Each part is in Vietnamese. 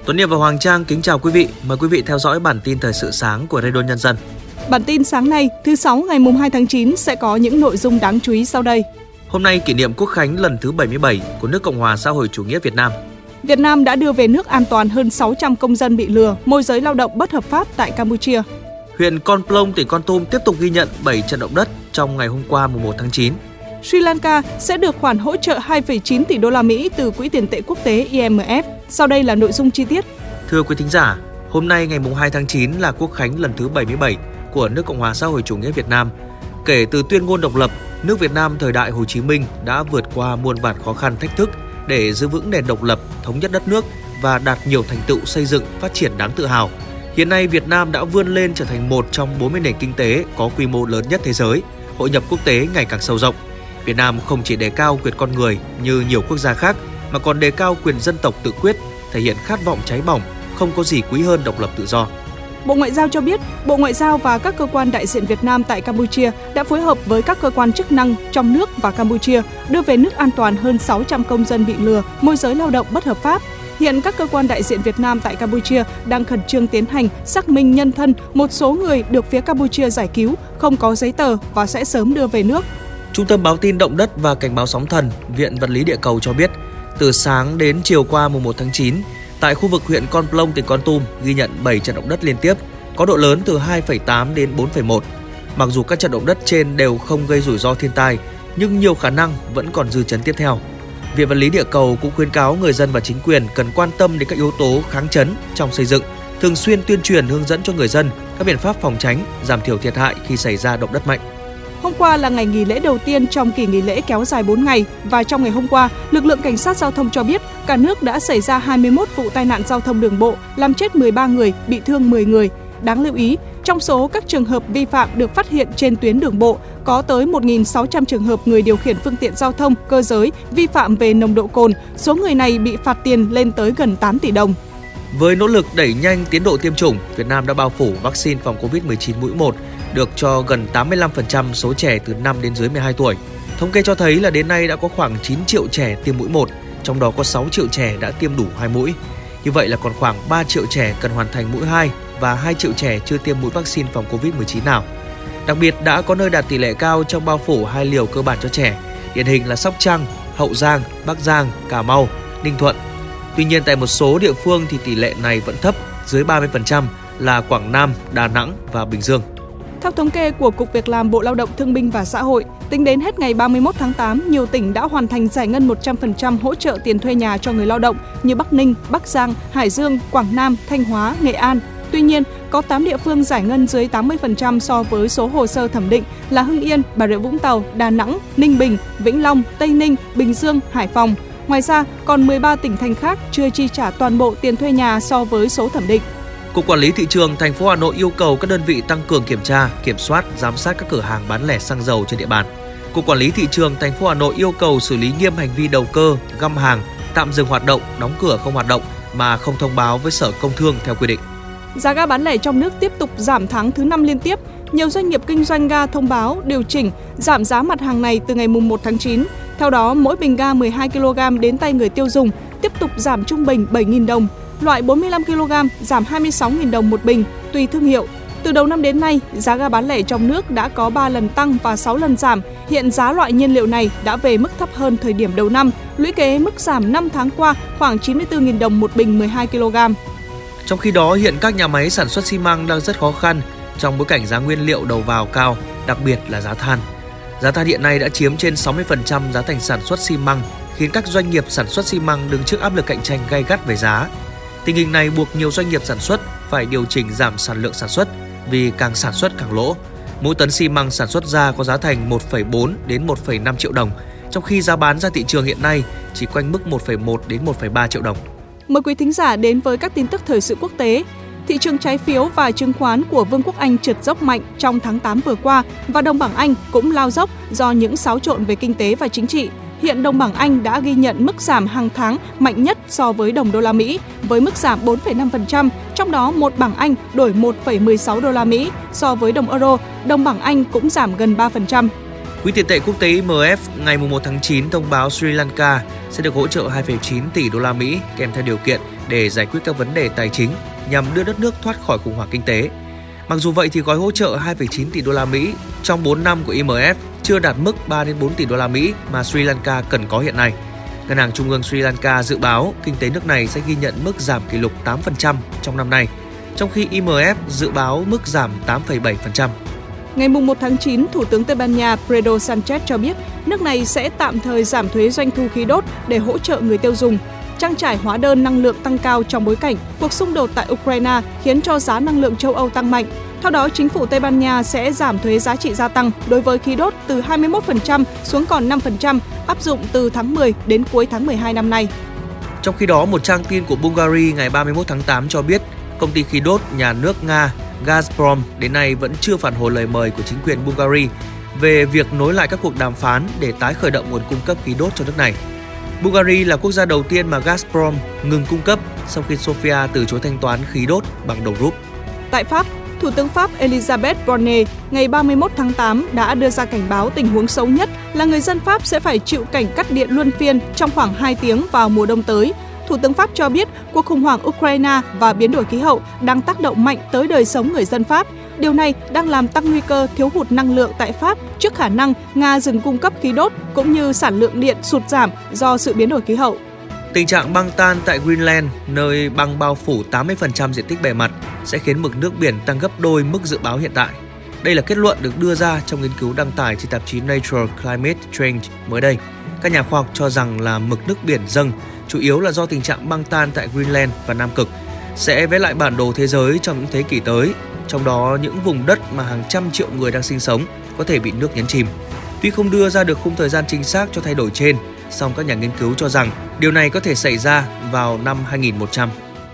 Tuấn Hiệp và Hoàng Trang kính chào quý vị. Mời quý vị theo dõi bản tin thời sự sáng của Radio Nhân dân. Bản tin sáng nay, thứ Sáu ngày 2 tháng 9 sẽ có những nội dung đáng chú ý sau đây. Hôm nay kỷ niệm Quốc khánh lần thứ 77 của nước Cộng hòa xã hội chủ nghĩa Việt Nam. Việt Nam đã đưa về nước an toàn hơn 600 công dân bị lừa, môi giới lao động bất hợp pháp tại Campuchia. Huyện Con Plong, tỉnh Kon Tum tiếp tục ghi nhận 7 trận động đất trong ngày hôm qua 1 tháng 9. Sri Lanka sẽ được khoản hỗ trợ 2,9 tỷ đô la Mỹ từ Quỹ tiền tệ quốc tế IMF. Sau đây là nội dung chi tiết. Thưa quý thính giả, hôm nay ngày 2 tháng 9 là Quốc khánh lần thứ 77 của nước Cộng hòa xã hội chủ nghĩa Việt Nam. Kể từ tuyên ngôn độc lập, nước Việt Nam thời đại Hồ Chí Minh đã vượt qua muôn vàn khó khăn thách thức để giữ vững nền độc lập, thống nhất đất nước và đạt nhiều thành tựu xây dựng, phát triển đáng tự hào. Hiện nay, Việt Nam đã vươn lên trở thành một trong 40 nền kinh tế có quy mô lớn nhất thế giới, hội nhập quốc tế ngày càng sâu rộng. Việt Nam không chỉ đề cao quyền con người như nhiều quốc gia khác, mà còn đề cao quyền dân tộc tự quyết, thể hiện khát vọng cháy bỏng, không có gì quý hơn độc lập tự do. Bộ Ngoại giao cho biết, Bộ Ngoại giao và các cơ quan đại diện Việt Nam tại Campuchia đã phối hợp với các cơ quan chức năng trong nước và Campuchia đưa về nước an toàn hơn 600 công dân bị lừa, môi giới lao động bất hợp pháp. Hiện các cơ quan đại diện Việt Nam tại Campuchia đang khẩn trương tiến hành xác minh nhân thân một số người được phía Campuchia giải cứu, không có giấy tờ và sẽ sớm đưa về nước. Trung tâm báo tin động đất và cảnh báo sóng thần, Viện Vật lý Địa cầu cho biết, từ sáng đến chiều qua 1 tháng 9, tại khu vực huyện Con Plong, tỉnh Kon Tum ghi nhận 7 trận động đất liên tiếp, có độ lớn từ 2,8 đến 4,1. Mặc dù các trận động đất trên đều không gây rủi ro thiên tai, nhưng nhiều khả năng vẫn còn dư chấn tiếp theo. Viện Vật lý Địa cầu cũng khuyến cáo người dân và chính quyền cần quan tâm đến các yếu tố kháng chấn trong xây dựng, thường xuyên tuyên truyền hướng dẫn cho người dân các biện pháp phòng tránh, giảm thiểu thiệt hại khi xảy ra động đất mạnh. Hôm qua là ngày nghỉ lễ đầu tiên trong kỳ nghỉ lễ kéo dài 4 ngày và trong ngày hôm qua, lực lượng cảnh sát giao thông cho biết cả nước đã xảy ra 21 vụ tai nạn giao thông đường bộ, làm chết 13 người, bị thương 10 người. Đáng lưu ý, trong số các trường hợp vi phạm được phát hiện trên tuyến đường bộ, có tới 1.600 trường hợp người điều khiển phương tiện giao thông, cơ giới vi phạm về nồng độ cồn, số người này bị phạt tiền lên tới gần 8 tỷ đồng. Với nỗ lực đẩy nhanh tiến độ tiêm chủng, Việt Nam đã bao phủ vaccine phòng Covid-19 mũi 1 được cho gần 85% số trẻ từ 5 đến dưới 12 tuổi. Thống kê cho thấy là đến nay đã có khoảng 9 triệu trẻ tiêm mũi 1, trong đó có 6 triệu trẻ đã tiêm đủ 2 mũi. Như vậy là còn khoảng 3 triệu trẻ cần hoàn thành mũi 2 và 2 triệu trẻ chưa tiêm mũi vaccine phòng Covid-19 nào. Đặc biệt đã có nơi đạt tỷ lệ cao trong bao phủ 2 liều cơ bản cho trẻ, điển hình là Sóc Trăng, Hậu Giang, Bắc Giang, Cà Mau, Ninh Thuận. Tuy nhiên tại một số địa phương thì tỷ lệ này vẫn thấp, dưới 30% là Quảng Nam, Đà Nẵng và Bình Dương. Theo thống kê của Cục Việc làm Bộ Lao động Thương binh và Xã hội, tính đến hết ngày 31 tháng 8, nhiều tỉnh đã hoàn thành giải ngân 100% hỗ trợ tiền thuê nhà cho người lao động như Bắc Ninh, Bắc Giang, Hải Dương, Quảng Nam, Thanh Hóa, Nghệ An. Tuy nhiên, có 8 địa phương giải ngân dưới 80% so với số hồ sơ thẩm định là Hưng Yên, Bà Rịa Vũng Tàu, Đà Nẵng, Ninh Bình, Vĩnh Long, Tây Ninh, Bình Dương, Hải Phòng. Ngoài ra, còn 13 tỉnh thành khác chưa chi trả toàn bộ tiền thuê nhà so với số thẩm định. Cục Quản lý Thị trường thành phố Hà Nội yêu cầu các đơn vị tăng cường kiểm tra, kiểm soát, giám sát các cửa hàng bán lẻ xăng dầu trên địa bàn. Cục Quản lý Thị trường thành phố Hà Nội yêu cầu xử lý nghiêm hành vi đầu cơ, găm hàng, tạm dừng hoạt động, đóng cửa không hoạt động mà không thông báo với Sở Công Thương theo quy định. Giá ga bán lẻ trong nước tiếp tục giảm tháng thứ 5 liên tiếp. Nhiều doanh nghiệp kinh doanh ga thông báo điều chỉnh giảm giá mặt hàng này từ ngày 1 tháng 9. Theo đó, mỗi bình ga 12 kg đến tay người tiêu dùng tiếp tục giảm trung bình 7.000 đồng. Loại 45 kg giảm 26.000 đồng một bình, tùy thương hiệu. Từ đầu năm đến nay, giá ga bán lẻ trong nước đã có 3 lần tăng và 6 lần giảm. Hiện giá loại nhiên liệu này đã về mức thấp hơn thời điểm đầu năm, lũy kế mức giảm 5 tháng qua khoảng 94.000 đồng một bình 12 kg. Trong khi đó, hiện các nhà máy sản xuất xi măng đang rất khó khăn trong bối cảnh giá nguyên liệu đầu vào cao, đặc biệt là giá than. Giá than hiện nay đã chiếm trên 60% giá thành sản xuất xi măng, khiến các doanh nghiệp sản xuất xi măng đứng trước áp lực cạnh tranh gay gắt về giá. Tình hình này buộc nhiều doanh nghiệp sản xuất phải điều chỉnh giảm sản lượng sản xuất vì càng sản xuất càng lỗ. Mỗi tấn xi măng sản xuất ra có giá thành 1,4 đến 1,5 triệu đồng, trong khi giá bán ra thị trường hiện nay chỉ quanh mức 1,1 đến 1,3 triệu đồng. Mời quý thính giả đến với các tin tức thời sự quốc tế. Thị trường trái phiếu và chứng khoán của Vương quốc Anh trượt dốc mạnh trong tháng 8 vừa qua và đồng bảng Anh cũng lao dốc do những xáo trộn về kinh tế và chính trị. Hiện đồng bảng Anh đã ghi nhận mức giảm hàng tháng mạnh nhất so với đồng đô la Mỹ với mức giảm 4,5%, trong đó một bảng Anh đổi 1,16 đô la Mỹ, so với đồng euro, đồng bảng Anh cũng giảm gần 3%. Quỹ tiền tệ quốc tế IMF ngày 1 tháng 9 thông báo Sri Lanka sẽ được hỗ trợ 2,9 tỷ đô la Mỹ kèm theo điều kiện để giải quyết các vấn đề tài chính nhằm đưa đất nước thoát khỏi khủng hoảng kinh tế. Mặc dù vậy thì gói hỗ trợ 2,9 tỷ đô la Mỹ trong 4 năm của IMF chưa đạt mức 3 đến 4 tỷ đô la Mỹ mà Sri Lanka cần có hiện nay. Ngân hàng Trung ương Sri Lanka dự báo kinh tế nước này sẽ ghi nhận mức giảm kỷ lục 8% trong năm nay, trong khi IMF dự báo mức giảm 8,7%. Ngày 1 tháng 9, Thủ tướng Tây Ban Nha Pedro Sánchez cho biết nước này sẽ tạm thời giảm thuế doanh thu khí đốt để hỗ trợ người tiêu dùng. Trang trải hóa đơn năng lượng tăng cao trong bối cảnh cuộc xung đột tại Ukraine khiến cho giá năng lượng châu Âu tăng mạnh. Theo đó, chính phủ Tây Ban Nha sẽ giảm thuế giá trị gia tăng đối với khí đốt từ 21% xuống còn 5%, áp dụng từ tháng 10 đến cuối tháng 12 năm nay. Trong khi đó, một trang tin của Bulgaria ngày 31 tháng 8 cho biết công ty khí đốt nhà nước Nga Gazprom đến nay vẫn chưa phản hồi lời mời của chính quyền Bulgaria về việc nối lại các cuộc đàm phán để tái khởi động nguồn cung cấp khí đốt cho nước này. Bulgaria là quốc gia đầu tiên mà Gazprom ngừng cung cấp sau khi Sofia từ chối thanh toán khí đốt bằng đồng rúp. Tại Pháp, Thủ tướng Pháp Elisabeth Borne ngày 31 tháng 8 đã đưa ra cảnh báo tình huống xấu nhất là người dân Pháp sẽ phải chịu cảnh cắt điện luân phiên trong khoảng 2 tiếng vào mùa đông tới. Thủ tướng Pháp cho biết cuộc khủng hoảng Ukraine và biến đổi khí hậu đang tác động mạnh tới đời sống người dân Pháp. Điều này đang làm tăng nguy cơ thiếu hụt năng lượng tại Pháp trước khả năng Nga dừng cung cấp khí đốt cũng như sản lượng điện sụt giảm do sự biến đổi khí hậu. Tình trạng băng tan tại Greenland, nơi băng bao phủ 80% diện tích bề mặt, sẽ khiến mực nước biển tăng gấp đôi mức dự báo hiện tại. Đây là kết luận được đưa ra trong nghiên cứu đăng tải trên tạp chí Nature Climate Change mới đây. Các nhà khoa học cho rằng là mực nước biển dâng chủ yếu là do tình trạng băng tan tại Greenland và Nam Cực sẽ vẽ lại bản đồ thế giới trong những thế kỷ tới, trong đó những vùng đất mà hàng trăm triệu người đang sinh sống có thể bị nước nhấn chìm. Tuy không đưa ra được khung thời gian chính xác cho thay đổi trên, song các nhà nghiên cứu cho rằng điều này có thể xảy ra vào năm 2100.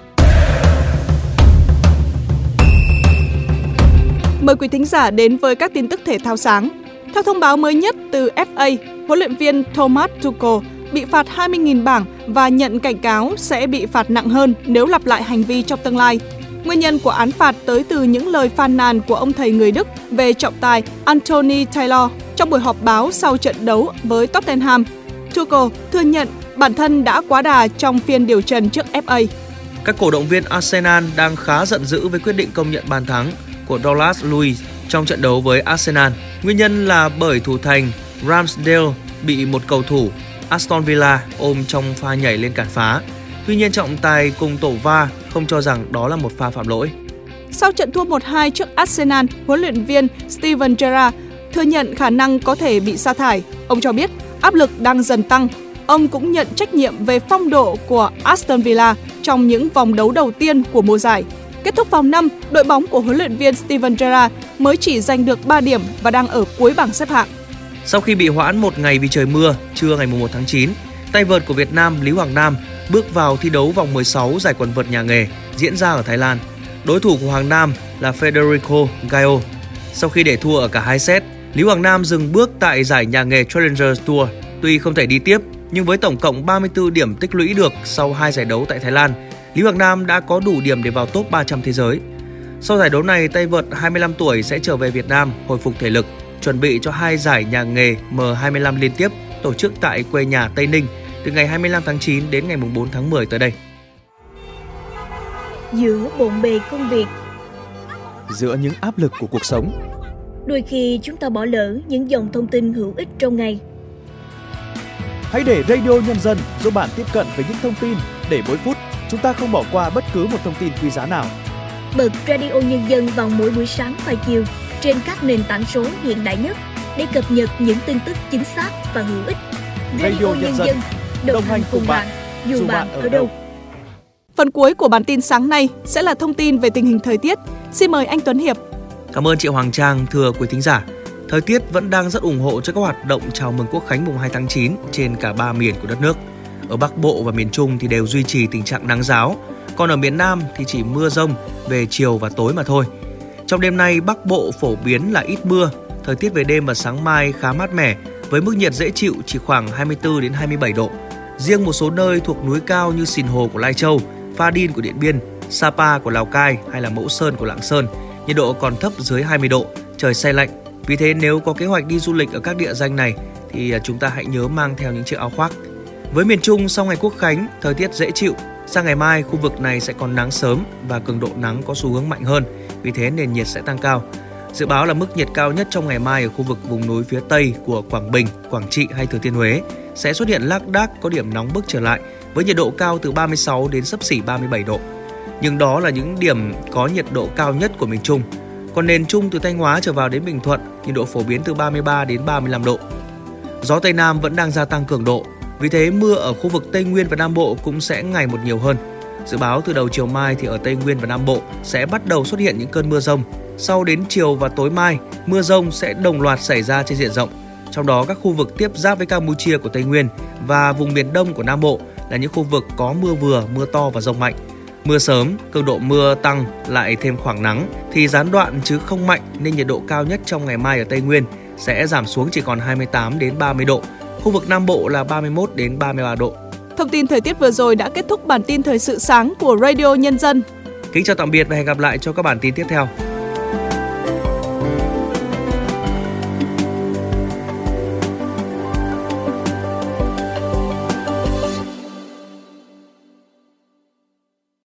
Mời quý thính giả đến với các tin tức thể thao sáng. Theo thông báo mới nhất từ FA, huấn luyện viên Thomas Tuchel bị phạt 20.000 bảng và nhận cảnh cáo sẽ bị phạt nặng hơn nếu lặp lại hành vi trong tương lai. Nguyên nhân của án phạt tới từ những lời phàn nàn của ông thầy người Đức về trọng tài Anthony Taylor trong buổi họp báo sau trận đấu với Tottenham. Tuchel thừa nhận bản thân đã quá đà trong phiên điều trần trước FA. Các cổ động viên Arsenal đang khá giận dữ với quyết định công nhận bàn thắng của Douglas Luiz trong trận đấu với Arsenal. Nguyên nhân là bởi thủ thành Ramsdale bị một cầu thủ Aston Villa ôm trong pha nhảy lên cản phá. Tuy nhiên trọng tài cùng tổ VAR không cho rằng đó là một pha phạm lỗi. Sau trận thua 1-2 trước Arsenal, huấn luyện viên Steven Gerrard thừa nhận khả năng có thể bị sa thải. Ông cho biết áp lực đang dần tăng. Ông cũng nhận trách nhiệm về phong độ của Aston Villa trong những vòng đấu đầu tiên của mùa giải. Kết thúc vòng 5, đội bóng của huấn luyện viên Steven Gerrard mới chỉ giành được 3 điểm và đang ở cuối bảng xếp hạng. Sau khi bị hoãn một ngày vì trời mưa, trưa ngày 1 tháng 9, tay vợt của Việt Nam Lý Hoàng Nam bước vào thi đấu vòng 16 giải quần vợt nhà nghề diễn ra ở Thái Lan. Đối thủ của Hoàng Nam là Federico Gaio. Sau khi để thua ở cả hai set, Lý Hoàng Nam dừng bước tại giải nhà nghề Challenger Tour. Tuy không thể đi tiếp, nhưng với tổng cộng 34 điểm tích lũy được sau 2 giải đấu tại Thái Lan, Lý Hoàng Nam đã có đủ điểm để vào top 300 thế giới. Sau giải đấu này, tay vợt 25 tuổi sẽ trở về Việt Nam hồi phục thể lực, chuẩn bị cho 2 giải nhà nghề M25 liên tiếp tổ chức tại quê nhà Tây Ninh từ ngày 25 tháng 9 đến ngày 4 tháng 10 tới đây. Giữa bộn bề công việc, giữa những áp lực của cuộc sống, đôi khi chúng ta bỏ lỡ những dòng thông tin hữu ích trong ngày. Hãy để Radio Nhân dân giúp bạn tiếp cận với những thông tin để mỗi phút chúng ta không bỏ qua bất cứ một thông tin quý giá nào. Bật Radio Nhân dân vào mỗi buổi sáng và chiều trên các nền tảng số hiện đại nhất để cập nhật những tin tức chính xác và hữu ích. Radio Nhân dân đồng hành cùng bạn dù bạn ở đâu. Phần cuối của bản tin sáng nay sẽ là thông tin về tình hình thời tiết. Xin mời anh Tuấn Hiệp. Cảm ơn chị Hoàng Trang. Thưa quý thính giả, thời tiết vẫn đang rất ủng hộ cho các hoạt động chào mừng Quốc khánh mùng 2 tháng 9 trên cả 3 miền của đất nước. Ở Bắc Bộ và miền Trung thì đều duy trì tình trạng nắng ráo, còn ở miền Nam thì chỉ mưa rông về chiều và tối mà thôi. Trong đêm nay, Bắc Bộ phổ biến là ít mưa, thời tiết về đêm và sáng mai khá mát mẻ với mức nhiệt dễ chịu chỉ khoảng 24 đến 27 độ. Riêng một số nơi thuộc núi cao như Sìn Hồ của Lai Châu, Pha Đin của Điện Biên, Sapa của Lào Cai hay là Mẫu Sơn của Lạng Sơn, nhiệt độ còn thấp dưới 20 độ, trời se lạnh. Vì thế nếu có kế hoạch đi du lịch ở các địa danh này thì chúng ta hãy nhớ mang theo những chiếc áo khoác. Với miền Trung, sau ngày Quốc khánh, thời tiết dễ chịu, Sang ngày mai, khu vực này sẽ còn nắng sớm và cường độ nắng có xu hướng mạnh hơn, vì thế nền nhiệt sẽ tăng cao. Dự báo là mức nhiệt cao nhất trong ngày mai ở khu vực vùng núi phía Tây của Quảng Bình, Quảng Trị hay Thừa Thiên Huế sẽ xuất hiện lác đác có điểm nóng bức trở lại với nhiệt độ cao từ 36 đến xấp xỉ 37 độ. Nhưng đó là những điểm có nhiệt độ cao nhất của miền Trung. Còn nền Trung từ Thanh Hóa trở vào đến Bình Thuận, nhiệt độ phổ biến từ 33 đến 35 độ. Gió Tây Nam vẫn đang gia tăng cường độ, vì thế mưa ở khu vực Tây Nguyên và Nam Bộ cũng sẽ ngày một nhiều hơn. Dự báo từ đầu chiều mai thì ở Tây Nguyên và Nam Bộ sẽ bắt đầu xuất hiện những cơn mưa rông. Sau đến chiều và tối mai, mưa rông sẽ đồng loạt xảy ra trên diện rộng. Trong đó các khu vực tiếp giáp với Campuchia của Tây Nguyên và vùng miền Đông của Nam Bộ là những khu vực có mưa vừa, mưa to và dông mạnh. Mưa sớm, cường độ mưa tăng lại thêm khoảng nắng thì gián đoạn chứ không mạnh, nên nhiệt độ cao nhất trong ngày mai ở Tây Nguyên sẽ giảm xuống chỉ còn 28 đến 30 độ. Khu vực Nam Bộ là 31 đến 33 độ. Thông tin thời tiết vừa rồi đã kết thúc bản tin thời sự sáng của Radio Nhân dân. Kính chào tạm biệt và hẹn gặp lại cho các bản tin tiếp theo.